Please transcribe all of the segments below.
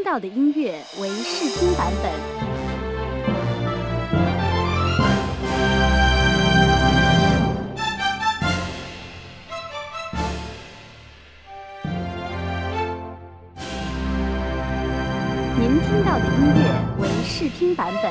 到的音乐为试听版本。您听到的音乐为试听版本。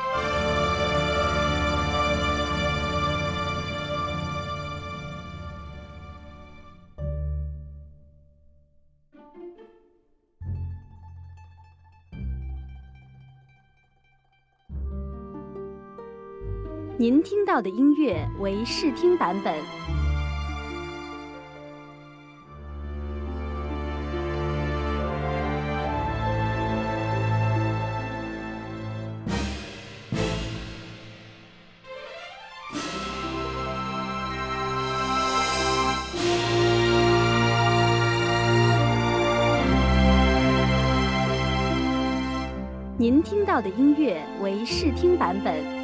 您听到的音乐为试听版本。您听到的音乐为试听版本。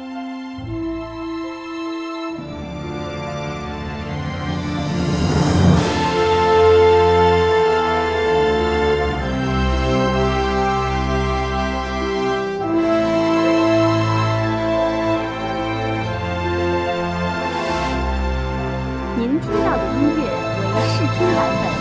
您听到的音乐为试听版本。